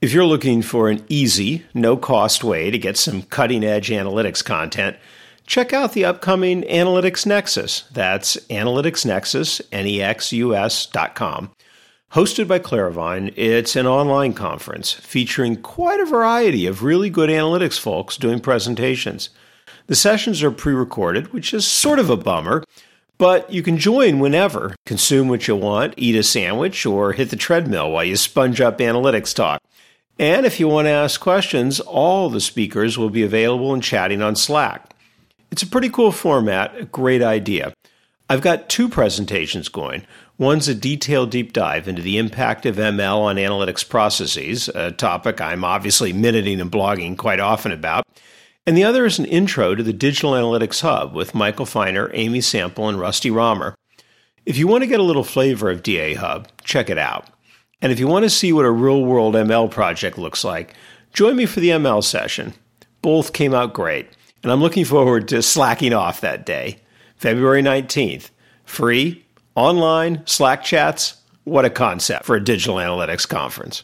If you're looking for an easy, no-cost way to get some cutting-edge analytics content, check out the upcoming Analytics Nexus. That's Analytics Nexus, nexus.com. Hosted by Claravine, it's an online conference featuring quite a variety of really good analytics folks doing presentations. The sessions are pre-recorded, which is sort of a bummer, but you can join whenever, consume what you want, eat a sandwich, or hit the treadmill while you sponge up analytics talk. And if you want to ask questions, all the speakers will be available and chatting on Slack. It's a pretty cool format, a great idea. I've got 2 presentations going. One's a detailed deep dive into the impact of ML on analytics processes, a topic I'm obviously minuting and blogging quite often about. And the other is an intro to the Digital Analytics Hub with Michael Feiner, Amy Sample, and Rusty Romer. If you want to get a little flavor of DA Hub, check it out. And if you want to see what a real-world ML project looks like, join me for the ML session. Both came out great, and I'm looking forward to slacking off that day. February 19th. Free, online, Slack chats. What a concept for a digital analytics conference.